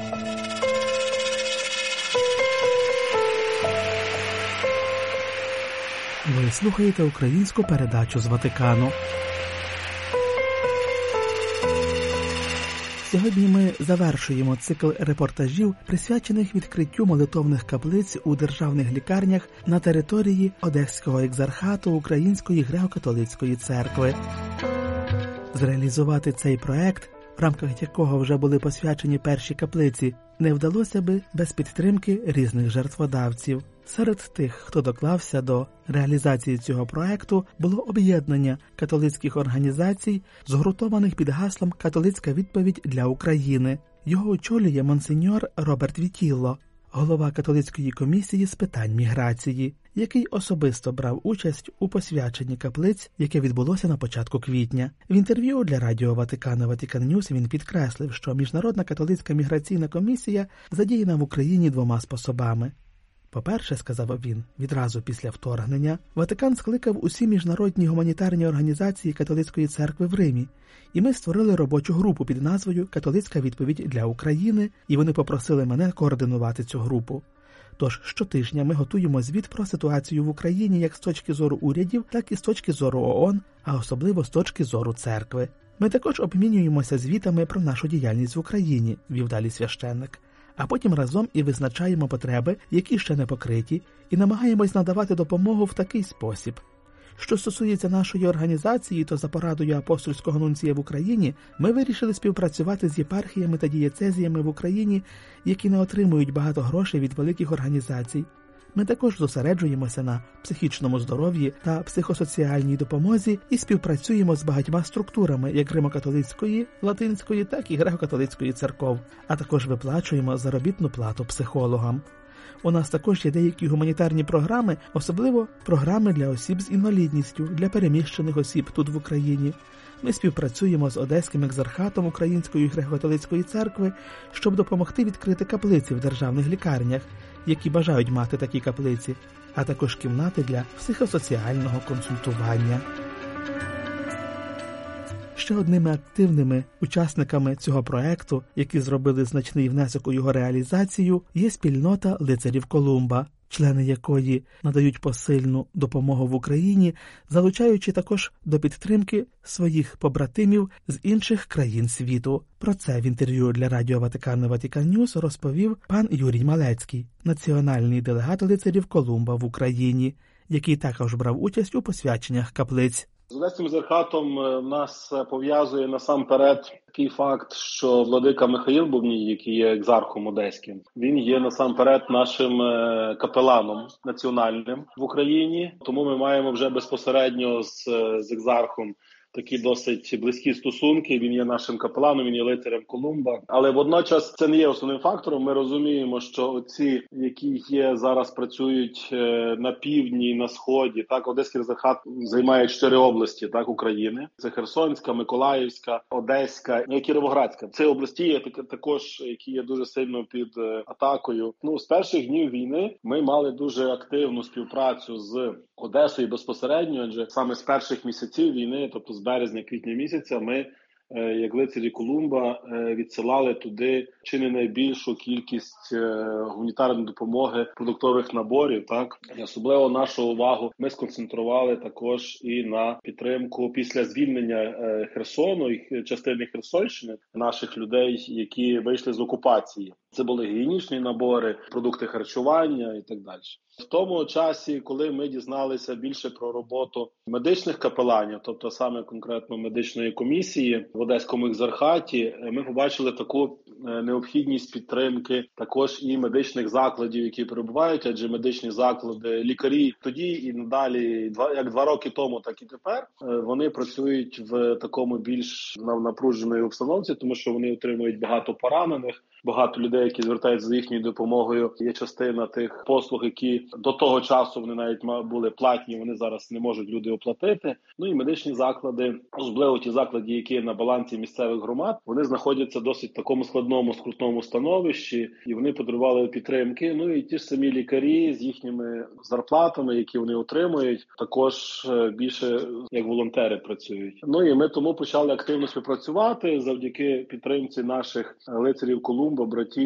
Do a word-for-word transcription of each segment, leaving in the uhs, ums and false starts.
Ви слухаєте українську передачу з Ватикану. Сьогодні ми завершуємо цикл репортажів, присвячених відкриттю молитовних каплиць у державних лікарнях на території Одеського екзархату Української греко-католицької церкви. Зреалізувати цей проект, в рамках якого вже були посвячені перші каплиці, не вдалося би без підтримки різних жертводавців. Серед тих, хто доклався до реалізації цього проекту, було об'єднання католицьких організацій, згуртованих під гаслом «Католицька відповідь для України». Його очолює монсеньор Роберт Вітілло, голова католицької комісії з питань міграції, який особисто брав участь у посвяченні каплиць, яке відбулося на початку квітня. В інтерв'ю для Радіо Ватикана Vatican News він підкреслив, що Міжнародна католицька міграційна комісія задіяна в Україні двома способами. По-перше, сказав він, відразу після вторгнення, Ватикан скликав усі міжнародні гуманітарні організації католицької церкви в Римі, і ми створили робочу групу під назвою «Католицька відповідь для України», і вони попросили мене координувати цю групу. Тож щотижня ми готуємо звіт про ситуацію в Україні як з точки зору урядів, так і з точки зору ООН, а особливо з точки зору церкви. Ми також обмінюємося звітами про нашу діяльність в Україні, вів далі священник. А потім разом і визначаємо потреби, які ще не покриті, і намагаємось надавати допомогу в такий спосіб. Що стосується нашої організації, то за порадою апостольського нунція в Україні ми вирішили співпрацювати з єпархіями та дієцезіями в Україні, які не отримують багато грошей від великих організацій. Ми також зосереджуємося на психічному здоров'ї та психосоціальній допомозі і співпрацюємо з багатьма структурами, як Римо-католицької, Латинської, так і Греко-католицької церков, а також виплачуємо заробітну плату психологам. У нас також є деякі гуманітарні програми, особливо програми для осіб з інвалідністю, для переміщених осіб тут в Україні. Ми співпрацюємо з Одеським екзархатом Української греко-католицької церкви, щоб допомогти відкрити каплиці в державних лікарнях, які бажають мати такі каплиці, а також кімнати для психосоціального консультування. Ще одними активними учасниками цього проекту, які зробили значний внесок у його реалізацію, є спільнота лицарів Колумба, члени якої надають посильну допомогу в Україні, залучаючи також до підтримки своїх побратимів з інших країн світу. Про це в інтерв'ю для Радіо Ватикана Vatican News розповів пан Юрій Малецький, національний делегат лицарів Колумба в Україні, який також брав участь у посвяченнях каплиць. З Одеським екзархатом нас пов'язує насамперед такий факт, що владика Михаїл Бубній, який є екзархом одеським, він є насамперед нашим капеланом національним в Україні. Тому ми маємо вже безпосередньо з, з екзархом такі досить близькі стосунки. Він є нашим капеланом, він є лицарем Колумба. Але водночас це не є основним фактором. Ми розуміємо, що оці, які є зараз, працюють на півдні, на сході. Так, Одеський екзархат займає чотири області, так, України. Це Херсонська, Миколаївська, Одеська і Кіровоградська. Це області є також, які є дуже сильно під атакою. Ну, з перших днів війни ми мали дуже активну співпрацю з Одесою безпосередньо, адже саме з перших місяців війни, тобто з березня-квітня місяця, ми, як лицарі Колумба, відсилали туди чи не найбільшу кількість гуманітарної допомоги, продуктових наборів. Так, і особливо нашу увагу ми сконцентрували також і на підтримку після звільнення Херсону і частини Херсонщини наших людей, які вийшли з окупації. Це були гігієнічні набори, продукти харчування і так далі. В тому часі, коли ми дізналися більше про роботу медичних капеланів, тобто саме конкретно медичної комісії в Одеському екзархаті, ми побачили таку необхідність підтримки також і медичних закладів, які перебувають, адже медичні заклади, лікарі тоді і надалі, як два роки тому, так і тепер, вони працюють в такому більш напруженої обстановці, тому що вони отримують багато поранених, багато людей, які звертаються за їхньою допомогою. Є частина тих послуг, які до того часу вони навіть були платні, вони зараз не можуть люди оплатити. Ну і медичні заклади, особливо ті заклади, які на балансі місцевих громад, вони знаходяться в досить такому складному, скрутному становищі, і вони потребували підтримки. Ну і ті ж самі лікарі з їхніми зарплатами, які вони отримують, також більше як волонтери працюють. Ну і ми тому почали активно співпрацювати завдяки підтримці наших лицарів Колумба, братів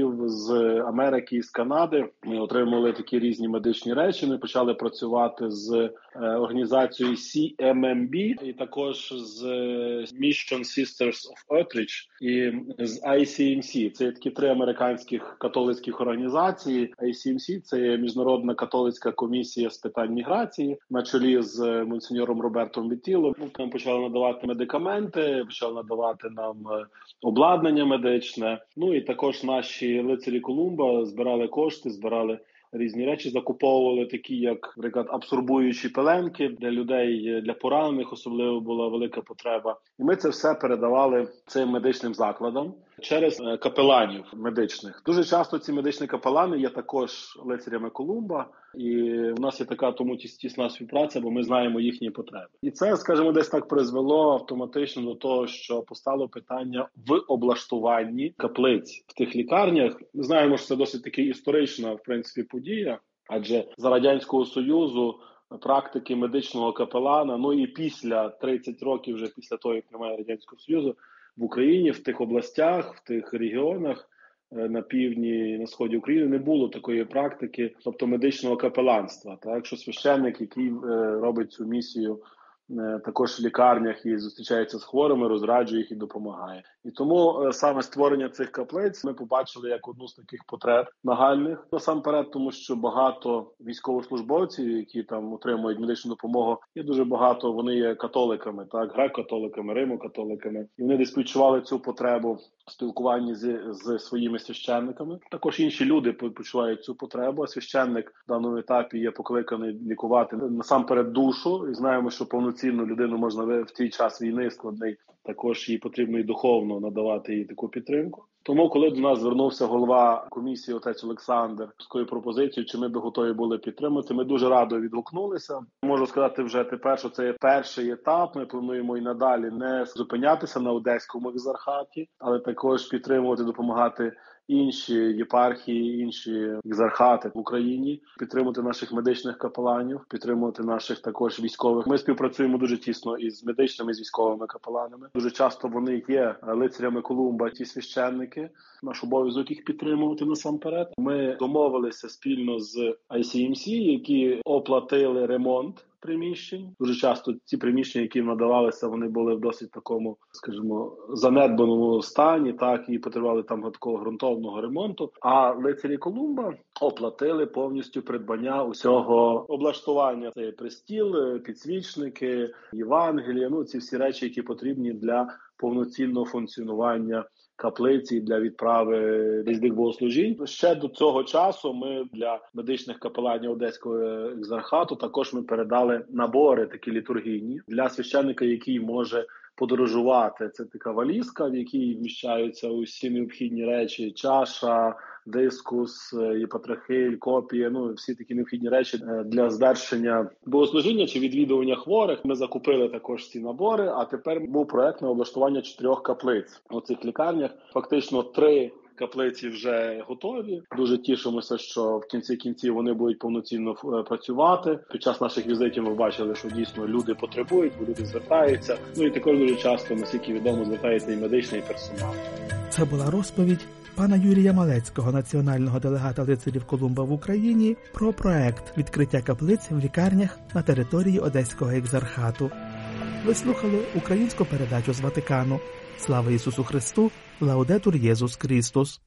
Штатів, з Америки і з Канади. Ми отримали такі різні медичні речі. Ми почали працювати з організацією сі ем ем бі і також з Mission Sisters of Outreach і з ай сі ем сі. Це такі три американських католицьких організації. ай сі ем сі – це Міжнародна католицька комісія з питань міграції на чолі з монсеньором Робертом Віттілом. Нам почали надавати медикаменти, почали надавати нам обладнання медичне. Ну і також наші лицарі Колумба збирали кошти, збирали різні речі, закуповували такі, як, наприклад, абсорбуючі пеленки для людей, для поранених особливо була велика потреба. І ми це все передавали цим медичним закладам через капеланів медичних. Дуже часто ці медичні капелани є також лицарями Колумба, і в нас є така тому тісна співпраця, бо ми знаємо їхні потреби. І це, скажімо, десь так призвело автоматично до того, що постало питання в облаштуванні каплиць в тих лікарнях. Ми знаємо, що це досить таки історична, в принципі, подія, адже за Радянського Союзу практики медичного капелана, ну і після тридцять років, вже після того, як немає Радянського Союзу, в Україні, в тих областях, в тих регіонах на півдні, на сході України не було такої практики, тобто медичного капеланства. Так, що священник, який робить цю місію також в лікарнях і зустрічається з хворими, розраджує їх і допомагає. І тому саме створення цих каплиць ми побачили як одну з таких потреб нагальних. Насамперед, тому що багато військовослужбовців, які там отримують медичну допомогу, є дуже багато, вони є католиками, так, греко-католиками, римо-католиками. І вони десь відчували цю потребу в спілкуванні з, з своїми священниками. Також інші люди почувають цю потребу, а священник в даному етапі є покликаний лікувати насамперед душу. І знаємо, що повноцінну людину можна в цей час війни складний, також їй потрібно і духовно надавати їй таку підтримку. Тому, коли до нас звернувся голова комісії, отець Олександр, з такою пропозицією, чи ми би готові були підтримати, ми дуже радо відгукнулися. Можу сказати вже тепер, що це є перший етап. Ми плануємо і надалі не зупинятися на Одеському екзархаті, але також підтримувати, допомагати інші єпархії, інші екзархати в Україні, підтримувати наших медичних капеланів, підтримувати наших також військових. Ми співпрацюємо дуже тісно із медичними, з військовими капеланами. Дуже часто вони є лицарями Колумба, ті священники. Наш обов'язок їх підтримувати насамперед. Ми домовилися спільно з ай сі ем сі, які оплатили ремонт приміщень. Дуже часто ці приміщення, які надавалися, вони були в досить такому, скажімо, занедбаному стані, так, і потребували там такого ґрунтовного ремонту. А лицарі Колумба оплатили повністю придбання усього облаштування. Це престіл, підсвічники, Євангелія, ну ці всі речі, які потрібні для повноцінного функціонування каплиці для відправи різних богослужінь. Ще до цього часу ми для медичних капеланів Одеського екзархату також ми передали набори такі літургійні для священника, який може подорожувати. Це така валізка, в якій вміщаються усі необхідні речі: чаша, дискус, єпатрахиль, копія, ну всі такі необхідні речі для звершення богослужіння чи відвідування хворих. Ми закупили також ці набори, а тепер був проект на облаштування чотирьох каплиць у цих лікарнях. Фактично три каплиці вже готові. Дуже тішимося, що в кінці кінців вони будуть повноцінно працювати. Під час наших візитів ми бачили, що дійсно люди потребують, люди звертаються. Ну і також дуже часто, наскільки відомо, звертається і медичний персонал. Це була розповідь пана Юрія Малецького, національного делегата лицарів Колумба в Україні, про проект відкриття каплиць в лікарнях на території Одеського екзархату. Ви слухали українську передачу з Ватикану. Слава Ісусу Христу! Лаудетур Єсус Христос!